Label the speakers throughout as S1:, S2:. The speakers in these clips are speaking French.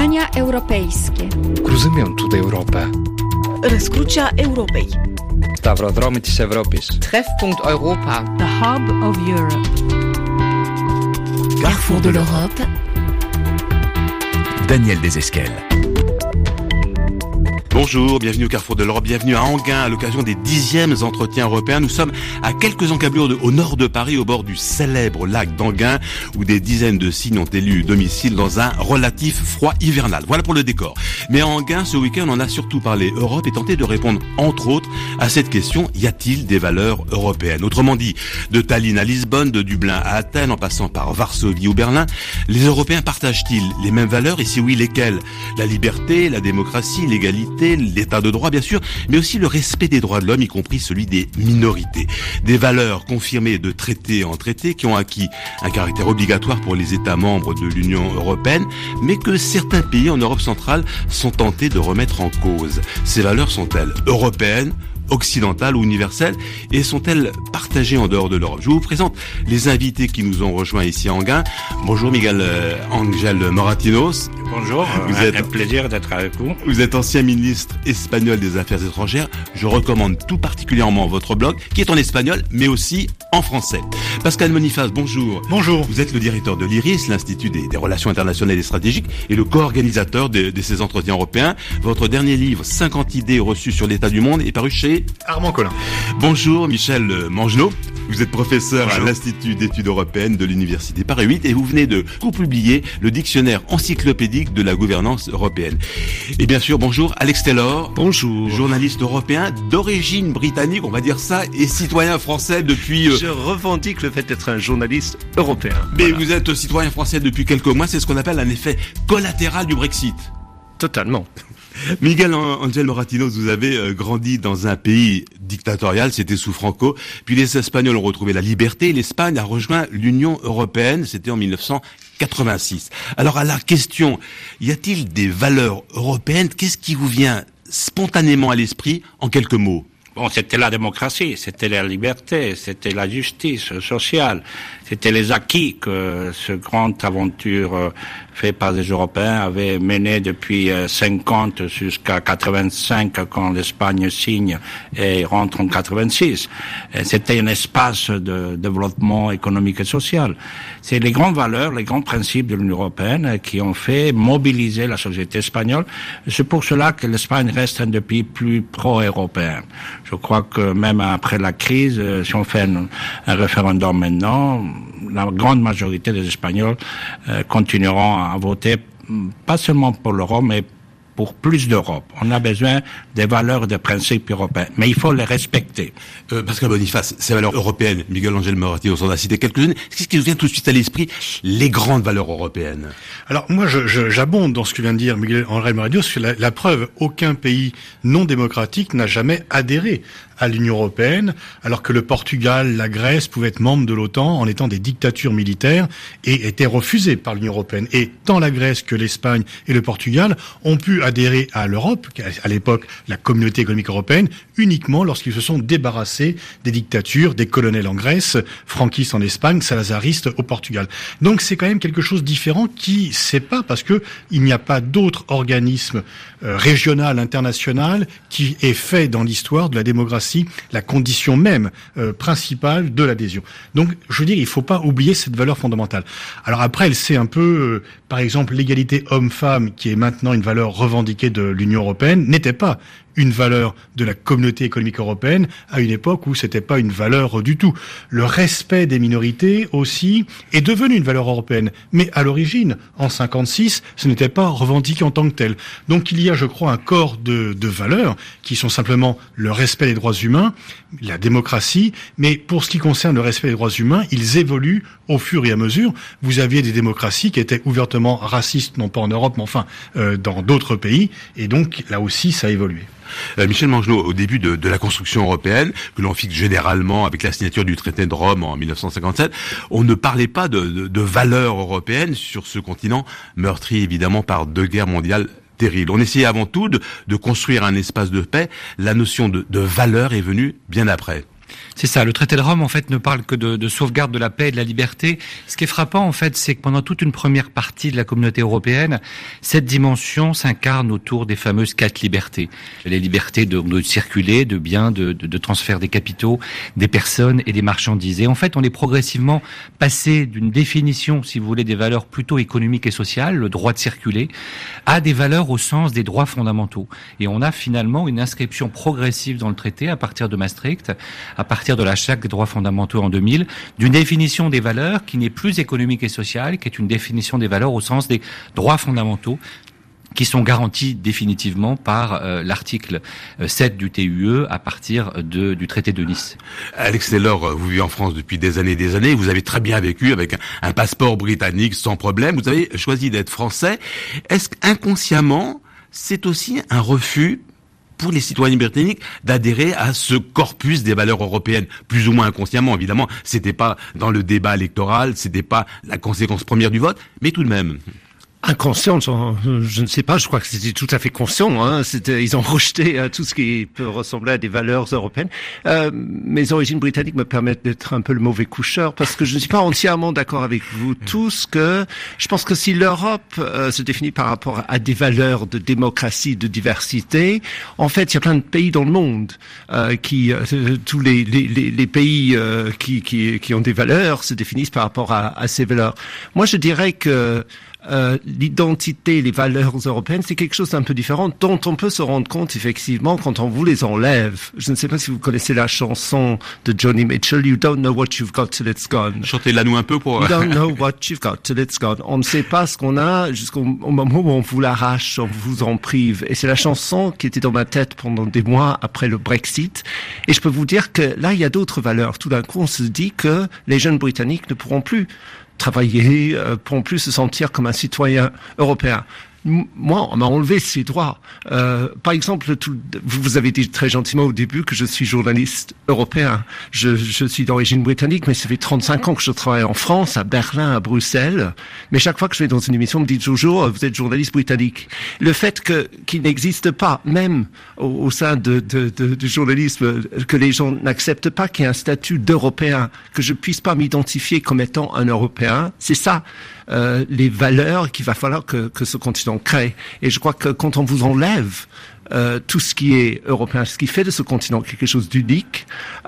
S1: Spotkania europejskie.
S2: Cruzymentul de Europa.
S3: Răscrucea Europei.
S2: Stavrodromy της Ευρώπης.
S4: Treffpunkt Europa.
S5: The Hub of Europe.
S6: Carrefour de l'Europe. Daniel Desesquelles.
S7: Bonjour, bienvenue au Carrefour de l'Europe, bienvenue à Enghien à l'occasion des 10e entretiens européens. Nous sommes à quelques encablures au nord de Paris, au bord du célèbre lac d'Enghien, où des dizaines de cygnes ont élu domicile dans un relatif froid hivernal. Voilà pour le décor. Mais à Enghien, ce week-end, on a surtout parlé Europe et tenté de répondre, entre autres, à cette question, y a-t-il des valeurs européennes? Autrement dit, de Tallinn à Lisbonne, de Dublin à Athènes, en passant par Varsovie ou Berlin, les Européens partagent-ils les mêmes valeurs et si oui, lesquelles? La liberté, la démocratie, l'égalité, l'état de droit bien sûr, mais aussi le respect des droits de l'homme, y compris celui des minorités. Des valeurs confirmées de traité en traité qui ont acquis un caractère obligatoire pour les États membres de l'Union européenne, mais que certains pays en Europe centrale sont tentés de remettre en cause. Ces valeurs sont-elles européennes, occidentales ou universelles, et sont-elles partagées en dehors de l'Europe? Je vous présente les invités qui nous ont rejoints ici à Enghien. Bonjour Miguel Ángel Moratinos.
S8: Bonjour, c'est un plaisir d'être avec vous.
S7: Vous êtes ancien ministre espagnol des Affaires étrangères. Je recommande tout particulièrement votre blog, qui est en espagnol, mais aussi en français. Pascal Monifaz, bonjour.
S9: Bonjour.
S7: Vous êtes le directeur de l'IRIS, l'Institut des Relations Internationales et Stratégiques, et le co-organisateur de ces entretiens européens. Votre dernier livre, 50 idées reçues sur l'état du monde, est paru chez
S9: Armand Collin.
S7: Bonjour Michel Mangenot. Vous êtes professeur à l'Institut d'études européennes de l'Université Paris 8 et vous venez de co-publier le dictionnaire encyclopédique de la gouvernance européenne. Et bien sûr, bonjour Alex Taylor.
S10: Bonjour.
S7: Journaliste européen d'origine britannique, on va dire ça, et citoyen français depuis...
S10: Je revendique le fait d'être un journaliste européen.
S7: Mais voilà. Vous êtes citoyen français depuis quelques mois, c'est ce qu'on appelle un effet collatéral du Brexit.
S10: Totalement.
S7: Miguel Ángel Moratinos, vous avez grandi dans un pays dictatorial, c'était sous Franco, puis les Espagnols ont retrouvé la liberté et l'Espagne a rejoint l'Union européenne, c'était en 1986. Alors à la question, y a-t-il des valeurs européennes? Qu'est-ce qui vous vient spontanément à l'esprit en quelques mots?
S8: Bon, c'était la démocratie, c'était la liberté, c'était la justice sociale, c'était les acquis que ce grande aventure fait par les Européens avait mené depuis 50 jusqu'à 85 quand l'Espagne signe et rentre en 86. C'était un espace de développement économique et social. C'est les grandes valeurs, les grands principes de l'Union européenne qui ont fait mobiliser la société espagnole. C'est pour cela que l'Espagne reste un des pays plus pro-européens. Je crois que même après la crise, si on fait un référendum maintenant, la grande majorité des Espagnols continueront à voter pas seulement pour l'Europe, mais pour plus d'Europe. On a besoin des valeurs et des principes européens, mais il faut les respecter.
S7: Pascal Boniface, ces valeurs européennes, Miguel Ángel Moratinos en a cité quelques-unes. Qu'est-ce qui vous vient tout de suite à l'esprit, les grandes valeurs européennes?
S9: Alors moi, j'abonde dans ce que vient de dire Miguel Ángel Moratinos, sur la preuve, aucun pays non démocratique n'a jamais adhéré à l'Union européenne, alors que le Portugal, la Grèce pouvaient être membres de l'OTAN en étant des dictatures militaires et étaient refusés par l'Union européenne. Et tant la Grèce que l'Espagne et le Portugal ont pu adhérer à l'Europe, à l'époque la Communauté économique européenne, uniquement lorsqu'ils se sont débarrassés des dictatures, des colonels en Grèce, franquistes en Espagne, salazaristes au Portugal. Donc c'est quand même quelque chose de différent qui, c'est pas parce que il n'y a pas d'autre organisme régional, international qui est fait dans l'histoire de la démocratie la condition même principale de l'adhésion. Donc, je veux dire, il faut pas oublier cette valeur fondamentale. Alors après, elle s'est un peu, par exemple, l'égalité homme-femme, qui est maintenant une valeur revendiquée de l'Union européenne, n'était pas une valeur de la Communauté économique européenne à une époque où c'était pas une valeur du tout. Le respect des minorités aussi est devenu une valeur européenne, mais à l'origine, en 56, ce n'était pas revendiqué en tant que tel. Donc il y a, je crois, un corps de valeurs qui sont simplement le respect des droits humains, la démocratie, mais pour ce qui concerne le respect des droits humains, ils évoluent au fur et à mesure. Vous aviez des démocraties qui étaient ouvertement racistes, non pas en Europe, mais enfin dans d'autres pays, et donc là aussi ça a évolué.
S7: Michel Mangenot, au début de la construction européenne, que l'on fixe généralement avec la signature du traité de Rome en 1957, on ne parlait pas de valeurs européennes sur ce continent meurtri évidemment par 2 guerres mondiales terribles. On essayait avant tout de construire un espace de paix. La notion de valeur est venue bien après.
S2: C'est ça, le traité de Rome en fait ne parle que de sauvegarde de la paix et de la liberté. Ce qui est frappant en fait, c'est que pendant toute une première partie de la communauté européenne, cette dimension s'incarne autour des fameuses 4 libertés. Les libertés de circuler, de biens, de transfert des capitaux, des personnes et des marchandises. Et en fait, on est progressivement passé d'une définition, si vous voulez, des valeurs plutôt économiques et sociales, le droit de circuler, à des valeurs au sens des droits fondamentaux. Et on a finalement une inscription progressive dans le traité à partir de Maastricht, à partir de la Charte des droits fondamentaux en 2000, d'une définition des valeurs qui n'est plus économique et sociale, qui est une définition des valeurs au sens des droits fondamentaux, qui sont garantis définitivement par l'article 7 du TUE à partir du traité de Nice.
S7: Alex Taylor, vous vivez en France depuis des années, vous avez très bien vécu avec un passeport britannique sans problème, vous avez choisi d'être français. Est-ce qu'inconsciemment, c'est aussi un refus pour les citoyens britanniques d'adhérer à ce corpus des valeurs européennes, plus ou moins inconsciemment, évidemment, c'était pas dans le débat électoral, c'était pas la conséquence première du vote, mais tout de même.
S10: Inconscient, je ne sais pas, je crois que c'était tout à fait conscient. Hein. Ils ont rejeté tout ce qui peut ressembler à des valeurs européennes. Mes origines britanniques me permettent d'être un peu le mauvais coucheur, parce que je ne suis pas entièrement d'accord avec vous tous que je pense que si l'Europe se définit par rapport à des valeurs de démocratie, de diversité, en fait, il y a plein de pays dans le monde tous les pays qui ont des valeurs se définissent par rapport à ces valeurs. Moi, je dirais que l'identité, les valeurs européennes, c'est quelque chose d'un peu différent, dont on peut se rendre compte effectivement quand on vous les enlève. Je ne sais pas si vous connaissez la chanson de Joni Mitchell, You don't know what you've got till it's gone.
S7: Chantez-la nous un peu pour...
S10: You don't know what you've got till it's gone. On ne sait pas ce qu'on a jusqu'au moment où on vous l'arrache, on vous en prive. Et c'est la chanson qui était dans ma tête pendant des mois après le Brexit. Et je peux vous dire que là, il y a d'autres valeurs. Tout d'un coup, on se dit que les jeunes Britanniques ne pourront plus travailler, pourront plus se sentir comme un citoyen européen. Moi, on m'a enlevé ces droits. Par exemple, vous avez dit très gentiment au début que je suis journaliste européen. Je suis d'origine britannique, mais ça fait 35 ans que je travaille en France, à Berlin, à Bruxelles. Mais chaque fois que je vais dans une émission, on me dit toujours, vous êtes journaliste britannique. Le fait qu'il n'existe pas, même au sein du journalisme, que les gens n'acceptent pas qu'il y ait un statut d'Européen, que je puisse pas m'identifier comme étant un Européen, c'est ça. Les valeurs qu'il va falloir que ce continent crée. Et je crois que quand on vous enlève tout ce qui est européen, ce qui fait de ce continent quelque chose d'unique,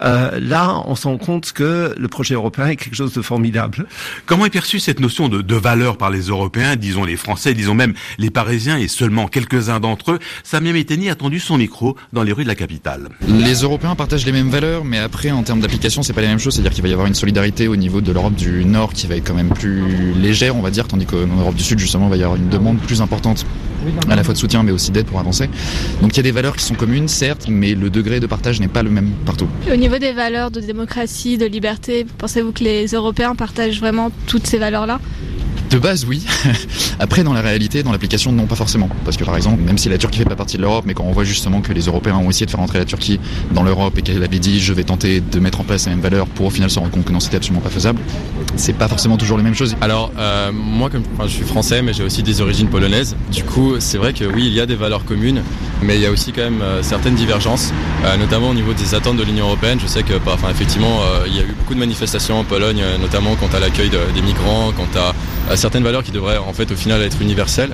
S10: là, on se rend compte que le projet européen est quelque chose de formidable.
S7: Comment est perçue cette notion de valeur par les Européens, disons les Français, disons même les Parisiens et seulement quelques-uns d'entre eux? Samia Méteni a tendu son micro dans les rues de la capitale.
S1: Les Européens partagent les mêmes valeurs, mais après, en termes d'application, c'est pas les mêmes choses. C'est-à-dire qu'il va y avoir une solidarité au niveau de l'Europe du Nord qui va être quand même plus légère, on va dire, tandis qu'en Europe du Sud, justement, il va y avoir une demande plus importante à la fois de soutien, mais aussi d'aide pour avancer. Donc il y a des valeurs qui sont communes, certes, mais le degré de partage n'est pas le même partout.
S4: Au niveau des valeurs de démocratie, de liberté, pensez-vous que les Européens partagent vraiment toutes ces valeurs-là ?
S1: De base, oui. Après, dans la réalité, dans l'application, non, pas forcément. Parce que, par exemple, même si la Turquie fait pas partie de l'Europe, mais quand on voit justement que les Européens ont essayé de faire entrer la Turquie dans l'Europe et qu'elle avait dit, je vais tenter de mettre en place les mêmes valeurs pour au final se rendre compte que non, c'était absolument pas faisable, c'est pas forcément toujours les mêmes choses.
S5: Alors, moi, je suis français, mais j'ai aussi des origines polonaises. Du coup, c'est vrai que oui, il y a des valeurs communes, mais il y a aussi quand même certaines divergences, notamment au niveau des attentes de l'Union européenne. Je sais que, effectivement, il y a eu beaucoup de manifestations en Pologne, notamment quant à l'accueil des migrants, quant à certaines valeurs qui devraient en fait au final être universelles.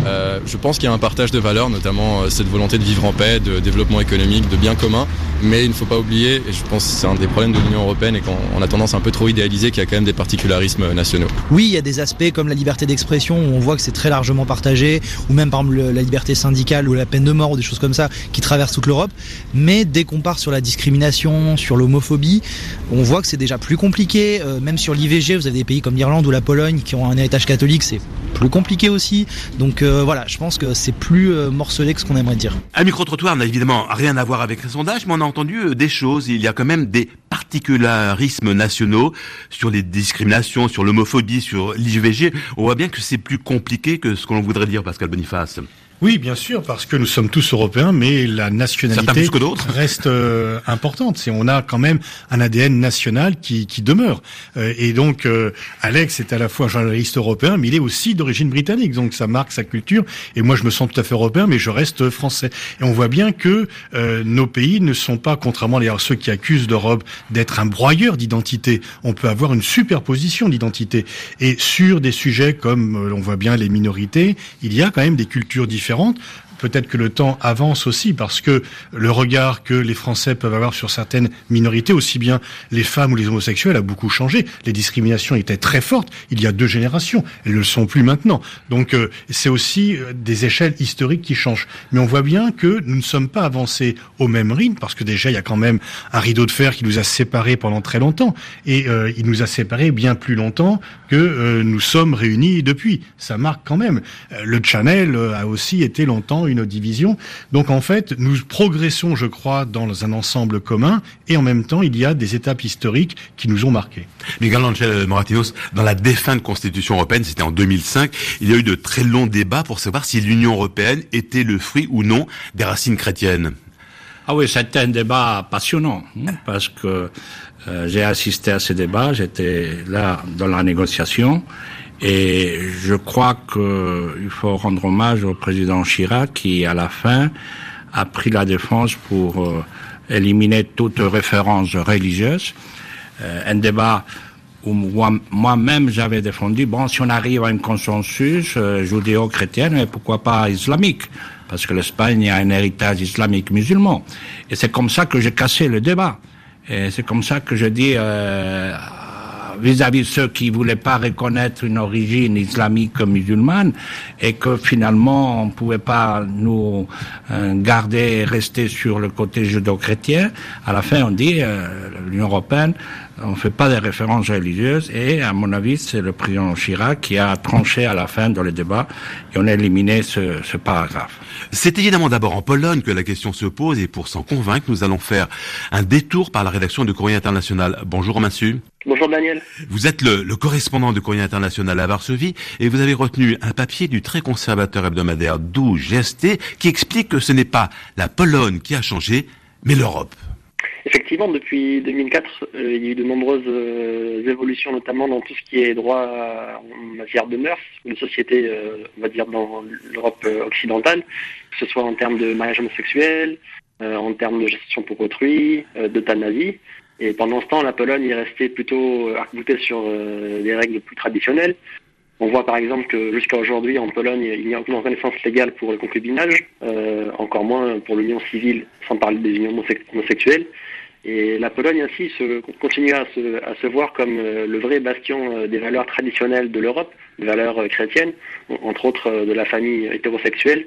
S5: Je pense qu'il y a un partage de valeurs, notamment cette volonté de vivre en paix, de développement économique, de bien commun, mais il ne faut pas oublier, et je pense que c'est un des problèmes de l'Union européenne et qu'on a tendance un peu trop idéalisé, qu'il y a quand même des particularismes nationaux.
S6: Oui, il y a des aspects comme la liberté d'expression où on voit que c'est très largement partagé, ou même par exemple la liberté syndicale ou la peine de mort ou des choses comme ça qui traversent toute l'Europe, mais dès qu'on part sur la discrimination, sur l'homophobie, on voit que c'est déjà plus compliqué, même sur l'IVG, vous avez des pays comme l'Irlande ou la Pologne qui ont un héritage catholique, c'est plus compliqué aussi, donc voilà, je pense que c'est plus morcelé que ce qu'on aimerait dire.
S7: Un micro-trottoir n'a évidemment rien à voir avec un sondage, mais on a entendu des choses. Il y a quand même des particularismes nationaux sur les discriminations, sur l'homophobie, sur l'IVG. On voit bien que c'est plus compliqué que ce que l'on voudrait dire, Pascal Boniface.
S9: Oui, bien sûr, parce que nous sommes tous européens, mais la nationalité reste importante. On a quand même un ADN national qui demeure. Et donc, Alex est à la fois un journaliste européen, mais il est aussi d'origine britannique. Donc, ça marque sa culture. Et moi, je me sens tout à fait européen, mais je reste français. Et on voit bien que nos pays ne sont pas, contrairement à ceux qui accusent l'Europe d'être un broyeur d'identité. On peut avoir une superposition d'identité. Et sur des sujets comme, on voit bien, les minorités, il y a quand même des cultures différentes. Peut-être que le temps avance aussi parce que le regard que les Français peuvent avoir sur certaines minorités, aussi bien les femmes ou les homosexuels, a beaucoup changé. Les discriminations étaient très fortes il y a 2 générations. Elles ne le sont plus maintenant. Donc c'est aussi des échelles historiques qui changent. Mais on voit bien que nous ne sommes pas avancés au même rythme parce que déjà il y a quand même un rideau de fer qui nous a séparés pendant très longtemps. Et il nous a séparés bien plus longtemps que nous sommes réunis depuis. Ça marque quand même. Le Channel a aussi été longtemps une division. Donc en fait, nous progressons, je crois, dans un ensemble commun et en même temps, il y a des étapes historiques qui nous ont marqués.
S7: Miguel Ángel Moratinos, dans la défunte Constitution européenne, c'était en 2005, il y a eu de très longs débats pour savoir si l'Union européenne était le fruit ou non des racines chrétiennes.
S8: Ah oui, c'était un débat passionnant, parce que j'ai assisté à ces débats, j'étais là dans la négociation. Et je crois qu'il faut rendre hommage au président Chirac qui, à la fin, a pris la défense pour éliminer toute référence religieuse. Un débat où moi-même j'avais défendu, si on arrive à un consensus judéo-chrétien, mais pourquoi pas islamique? Parce que l'Espagne a un héritage islamique musulman. Et c'est comme ça que j'ai cassé le débat. Et c'est comme ça que je dis... vis-à-vis de ceux qui voulaient pas reconnaître une origine islamique musulmane et que finalement on pouvait pas nous garder, rester sur le côté judéo-chrétien. À la fin, on dit l'Union européenne, on fait pas des références religieuses et à mon avis, c'est le président Chirac qui a tranché à la fin dans le débat et on a éliminé ce paragraphe.
S7: C'est évidemment d'abord en Pologne que la question se pose et pour s'en convaincre, nous allons faire un détour par la rédaction de Courrier International. Bonjour Romain Su.
S11: Bonjour Daniel.
S7: Vous êtes le correspondant de Courrier International à Varsovie et vous avez retenu un papier du très conservateur hebdomadaire Dół GST qui explique que ce n'est pas la Pologne qui a changé, mais l'Europe.
S11: Effectivement, depuis 2004, il y a eu de nombreuses évolutions, notamment dans tout ce qui est droit en matière de mœurs, de société, on va dire, dans l'Europe occidentale, que ce soit en termes de mariage homosexuel, en termes de gestion pour autrui, d'euthanasie. Et pendant ce temps, la Pologne est restée plutôt arc-boutée sur des règles plus traditionnelles. On voit par exemple que jusqu'à aujourd'hui, en Pologne, il n'y a aucune reconnaissance légale pour le concubinage, encore moins pour l'union civile, sans parler des unions homosexuelles. Et la Pologne ainsi continue à se voir comme le vrai bastion des valeurs traditionnelles de l'Europe, des valeurs chrétiennes, entre autres de la famille hétérosexuelle,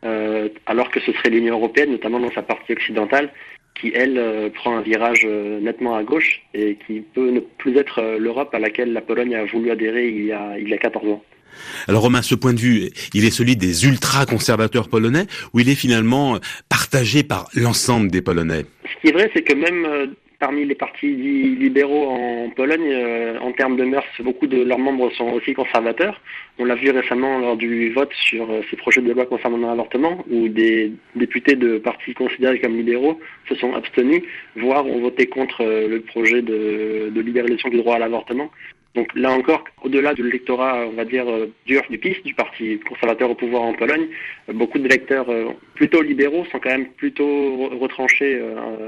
S11: alors que ce serait l'Union européenne, notamment dans sa partie occidentale, qui, elle, prend un virage nettement à gauche et qui peut ne plus être l'Europe à laquelle la Pologne a voulu adhérer il y a 14 ans.
S7: Alors Romain, ce point de vue, il est celui des ultra-conservateurs polonais ou il est finalement partagé par l'ensemble des Polonais?
S11: Ce qui est vrai, c'est que même parmi les partis libéraux en Pologne, en termes de mœurs, beaucoup de leurs membres sont aussi conservateurs. On l'a vu récemment lors du vote sur ces projets de loi concernant l'avortement, où des députés de partis considérés comme libéraux se sont abstenus, voire ont voté contre le projet de libéralisation du droit à l'avortement. Donc là encore, au-delà de l'électorat, on va dire, dur du PiS, du parti conservateur au pouvoir en Pologne, beaucoup d'électeurs plutôt libéraux sont quand même plutôt retranchés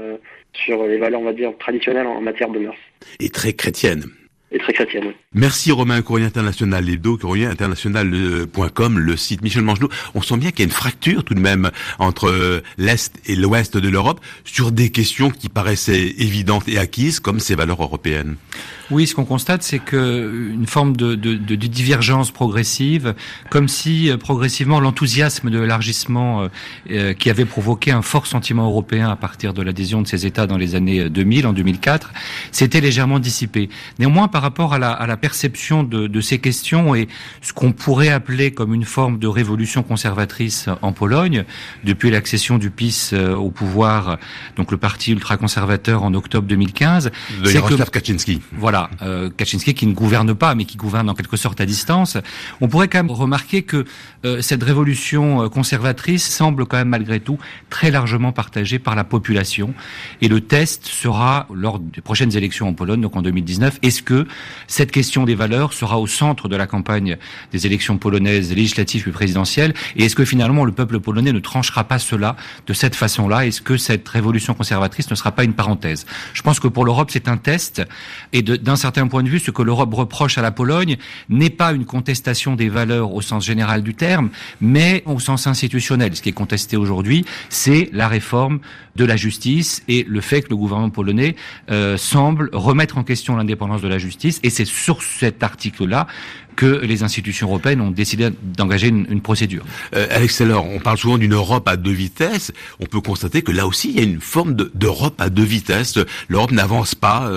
S11: sur les valeurs, on va dire, traditionnelles en matière de mœurs.
S7: Et très chrétiennes.
S11: Et très chrétienne, oui.
S7: Merci Romain, Courrier International, l'hebdo, courrierinternational.com, le site Michel Mangelot. On sent bien qu'il y a une fracture tout de même entre l'Est et l'Ouest de l'Europe sur des questions qui paraissaient évidentes et acquises comme ces valeurs européennes.
S2: Oui, ce qu'on constate, c'est que une forme de divergence progressive, comme si progressivement l'enthousiasme de l'élargissement qui avait provoqué un fort sentiment européen à partir de l'adhésion de ces États dans les années 2000, en 2004, s'était légèrement dissipé. Néanmoins, par rapport à la perception de ces questions et ce qu'on pourrait appeler comme une forme de révolution conservatrice en Pologne, depuis l'accession du PiS au pouvoir, donc le parti ultra-conservateur en octobre 2015,
S7: de Jarosław Kaczyński.
S2: Voilà. Kaczynski qui ne gouverne pas, mais qui gouverne en quelque sorte à distance. On pourrait quand même remarquer que cette révolution conservatrice semble quand même malgré tout très largement partagée par la population. Et le test sera, lors des prochaines élections en Pologne, donc en 2019, est-ce que cette question des valeurs sera au centre de la campagne des élections polonaises législatives puis présidentielles? Et est-ce que finalement le peuple polonais ne tranchera pas cela de cette façon-là? Est-ce que cette révolution conservatrice ne sera pas une parenthèse? Je pense que pour l'Europe, c'est un test. Et d'un certain point de vue, ce que l'Europe reproche à la Pologne n'est pas une contestation des valeurs au sens général du terme, mais au sens institutionnel. Ce qui est contesté aujourd'hui, c'est la réforme de la justice et le fait que le gouvernement polonais semble remettre en question l'indépendance de la justice. Et c'est sur cet article-là que les institutions européennes ont décidé d'engager une procédure.
S7: Alex Seller, on parle souvent d'une Europe à deux vitesses. On peut constater que là aussi, il y a une forme d'Europe à deux vitesses. L'Europe n'avance pas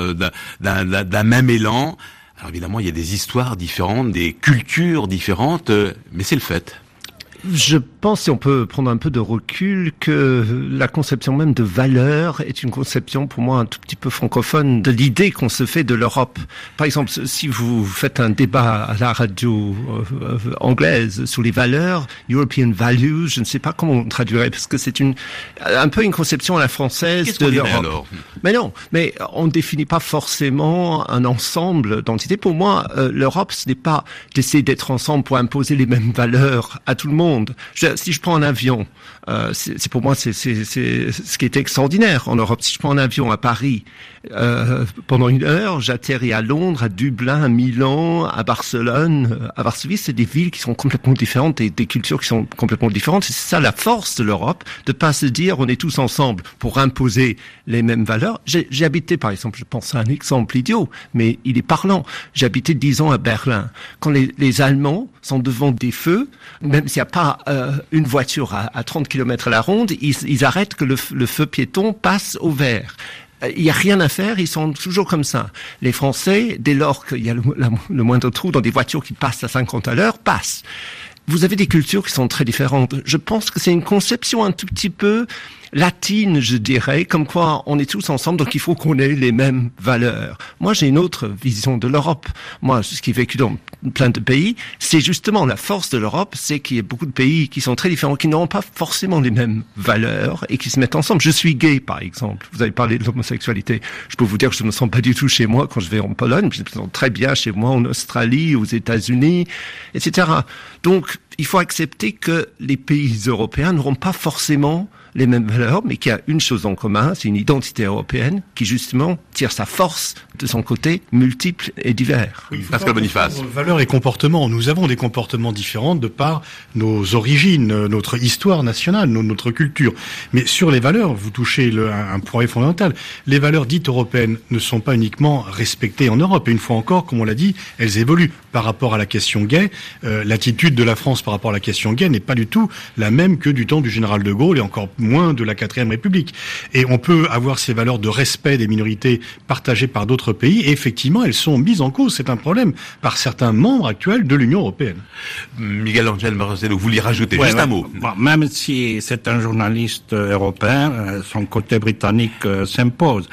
S7: d'un même élan. Alors évidemment, il y a des histoires différentes, des cultures différentes, mais c'est le fait.
S10: Je pense, si on peut prendre un peu de recul, que la conception même de valeur est une conception, pour moi, un tout petit peu francophone de l'idée qu'on se fait de l'Europe. Par exemple, si vous faites un débat à la radio anglaise sur les valeurs, European values, je ne sais pas comment on traduirait, parce que c'est un peu une conception à la française de l'Europe. Mais non, mais on ne définit pas forcément un ensemble d'entités. Pour moi, l'Europe, ce n'est pas d'essayer d'être ensemble pour imposer les mêmes valeurs à tout le monde. Si je prends un avion, c'est pour moi c'est ce qui est extraordinaire en Europe. Si je prends un avion à Paris, pendant 1 heure, j'atterris à Londres, à Dublin, à Milan, à Barcelone, à Varsovie. C'est des villes qui sont complètement différentes et des cultures qui sont complètement différentes. C'est ça la force de l'Europe, de pas se dire on est tous ensemble pour imposer les mêmes valeurs. J'ai habité, par exemple, je pense à un exemple idiot, mais il est parlant. J'ai habité 10 ans à Berlin. Quand les Allemands sont devant des feux, même s'il n'y a pas une voiture à 30 km à la ronde, ils arrêtent que le feu piéton passe au vert. Il n'y a rien à faire, ils sont toujours comme ça. Les Français, dès lors qu'il y a le moindre trou dans des voitures qui passent à 50 à l'heure, passent. Vous avez des cultures qui sont très différentes. Je pense que c'est une conception un tout petit peu latine, je dirais, comme quoi on est tous ensemble, donc il faut qu'on ait les mêmes valeurs. Moi, j'ai une autre vision de l'Europe. Moi, ce qui est vécu dans plein de pays, c'est justement la force de l'Europe, c'est qu'il y a beaucoup de pays qui sont très différents, qui n'auront pas forcément les mêmes valeurs et qui se mettent ensemble. Je suis gay, par exemple. Vous avez parlé de l'homosexualité. Je peux vous dire que je ne me sens pas du tout chez moi quand je vais en Pologne. Je me sens très bien chez moi en Australie, aux États-Unis, etc. Donc, il faut accepter que les pays européens n'auront pas forcément les mêmes valeurs, mais qu'il y a une chose en commun, c'est une identité européenne qui justement tire sa force de son côté multiple et divers.
S9: Oui, Pascal Boniface. Valeurs et comportements. Nous avons des comportements différents de par nos origines, notre histoire nationale, notre culture. Mais sur les valeurs, vous touchez un point fondamental. Les valeurs dites européennes ne sont pas uniquement respectées en Europe. Et une fois encore, comme on l'a dit, elles évoluent. Par rapport à la question gay, l'attitude de la France par rapport à la question gay n'est pas du tout la même que du temps du général de Gaulle et encore moins de la 4e République. Et on peut avoir ces valeurs de respect des minorités partagées par d'autres pays, et effectivement, elles sont mises en cause, c'est un problème, par certains membres actuels de l'Union européenne.
S7: Miguel Angel Marcelo, vous voulez rajouter juste un mot?
S8: Bon, même si c'est un journaliste européen, son côté britannique s'impose.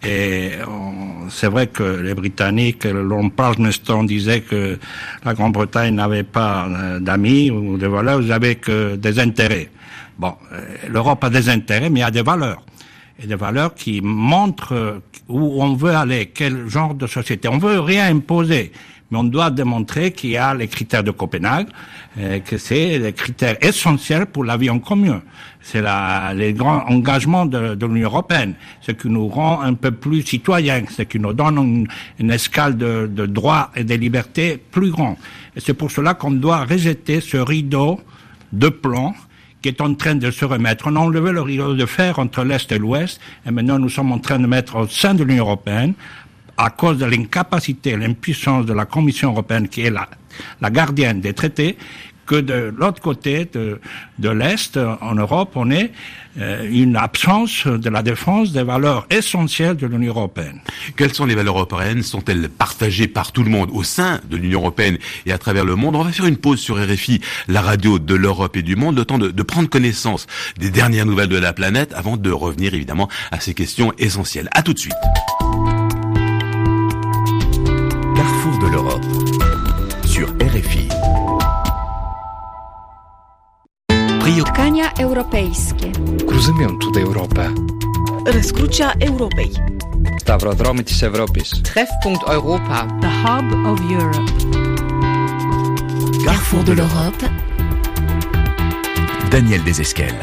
S8: Et c'est vrai que les Britanniques, Lord Palmerston disait que la Grande-Bretagne n'avait pas d'amis ou de valeurs, ils avaient que des intérêts. Bon, l'Europe a des intérêts, mais il y a des valeurs. Et des valeurs qui montrent où on veut aller, quel genre de société. On veut rien imposer, mais on doit démontrer qu'il y a les critères de Copenhague, que c'est les critères essentiels pour la vie en commun. C'est les grands engagements de l'Union européenne, ce qui nous rend un peu plus citoyens, ce qui nous donne une escale de droits et de libertés plus grand. Et c'est pour cela qu'on doit rejeter ce rideau de plomb qui est en train de se remettre. On a enlevé le rideau de fer entre l'Est et l'Ouest, et maintenant nous sommes en train de mettre au sein de l'Union européenne, à cause de l'incapacité, l'impuissance de la Commission européenne, qui est la gardienne des traités, que de l'autre côté de l'Est, en Europe, on est une absence de la défense des valeurs essentielles de l'Union européenne.
S7: Quelles sont les valeurs européennes? Sont-elles partagées par tout le monde au sein de l'Union européenne et à travers le monde? On va faire une pause sur RFI, la radio de l'Europe et du monde, le temps de prendre connaissance des dernières nouvelles de la planète avant de revenir évidemment à ces questions essentielles. À tout de suite.
S12: Carrefour de l'Europe sur RFI.
S3: Spotkania europejskie.
S2: Cruzamentu d'Europa.
S3: Răscrucea Europei.
S13: Σταυροδρόμοι της Ευρώπης.
S14: Treffpunkt Europa.
S15: The hub of Europe.
S12: Carrefour de l'Europe. Daniel Desesquelles.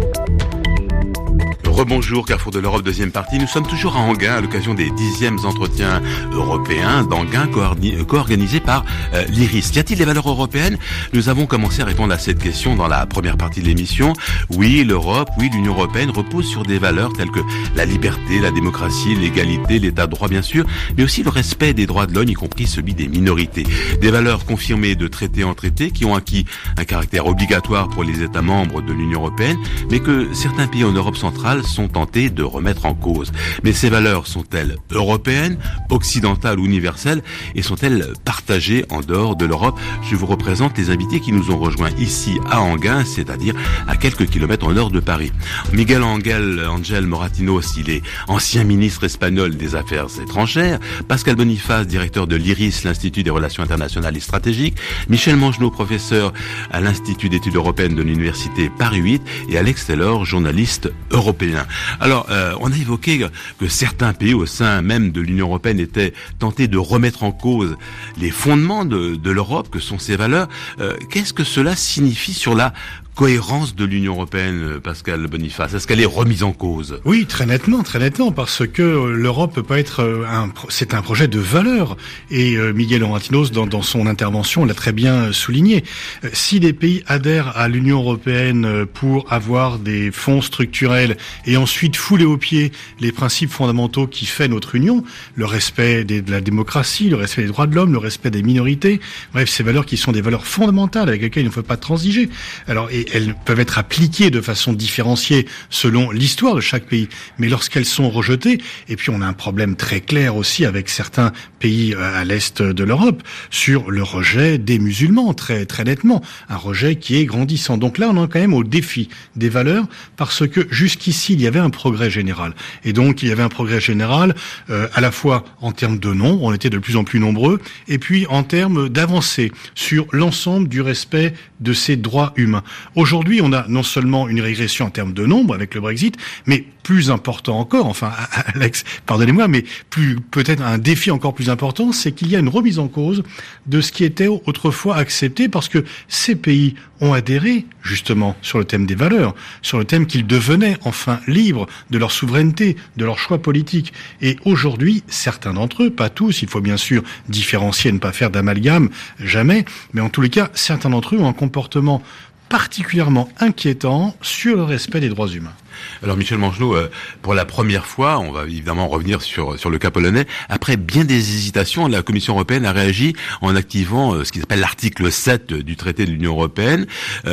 S7: Rebonjour, Carrefour de l'Europe, deuxième partie. Nous sommes toujours à Enghien à l'occasion des 10e entretiens européens d'Enghien co-organisés par l'IRIS. Y a-t-il des valeurs européennes ? Nous avons commencé à répondre à cette question dans la première partie de l'émission. Oui, l'Europe, oui, l'Union européenne repose sur des valeurs telles que la liberté, la démocratie, l'égalité, l'état de droit bien sûr, mais aussi le respect des droits de l'homme, y compris celui des minorités. Des valeurs confirmées de traité en traité qui ont acquis un caractère obligatoire pour les États membres de l'Union européenne, mais que certains pays en Europe centrale sont tentés de remettre en cause. Mais ces valeurs sont-elles européennes, occidentales ou universelles, et sont-elles partagées en dehors de l'Europe ? Je vous représente les invités qui nous ont rejoints ici à Enghien, c'est-à-dire à quelques kilomètres au nord de Paris. Miguel Ángel Moratinos, il est ancien ministre espagnol des Affaires étrangères. Pascal Boniface, directeur de l'IRIS, l'Institut des Relations internationales et stratégiques. Michel Mangenot, professeur à l'Institut d'études européennes de l'Université Paris 8. Et Alex Taylor, journaliste européen. Alors, on a évoqué que certains pays au sein même de l'Union européenne étaient tentés de remettre en cause les fondements de l'Europe, que sont ses valeurs. Qu'est-ce que cela signifie sur la cohérence de l'Union européenne, Pascal Boniface? Est-ce qu'elle est remise en cause?
S9: Oui, très nettement, parce que l'Europe peut pas être c'est un projet de valeur. Et Miguel Moratinos, dans son intervention, l'a très bien souligné. Si des pays adhèrent à l'Union européenne pour avoir des fonds structurels et ensuite fouler aux pieds les principes fondamentaux qui fait notre Union, le respect de la démocratie, le respect des droits de l'homme, le respect des minorités, bref, ces valeurs qui sont des valeurs fondamentales avec lesquelles il ne faut pas transiger. Alors, et elles peuvent être appliquées de façon différenciée selon l'histoire de chaque pays. Mais lorsqu'elles sont rejetées, et puis on a un problème très clair aussi avec certains pays à l'est de l'Europe, sur le rejet des musulmans, très, très nettement. Un rejet qui est grandissant. Donc là, on est quand même au défi des valeurs, parce que jusqu'ici, il y avait un progrès général. Et donc, il y avait un progrès général, à la fois en termes de nombre, on était de plus en plus nombreux, et puis en termes d'avancée sur l'ensemble du respect de ces droits humains. Aujourd'hui, on a non seulement une régression en termes de nombre avec le Brexit, mais plus important encore, enfin, Alex, pardonnez-moi, mais peut-être un défi encore plus important, c'est qu'il y a une remise en cause de ce qui était autrefois accepté, parce que ces pays ont adhéré, justement, sur le thème des valeurs, sur le thème qu'ils devenaient enfin libres de leur souveraineté, de leurs choix politiques. Et aujourd'hui, certains d'entre eux, pas tous, il faut bien sûr différencier et ne pas faire d'amalgame, jamais, mais en tous les cas, certains d'entre eux ont un comportement particulièrement inquiétant sur le respect des droits humains.
S7: Alors Michel Mangenot, pour la première fois, on va évidemment revenir sur le cas polonais, après bien des hésitations, la Commission européenne a réagi en activant ce qu'ils appellent l'article 7 du traité de l'Union européenne,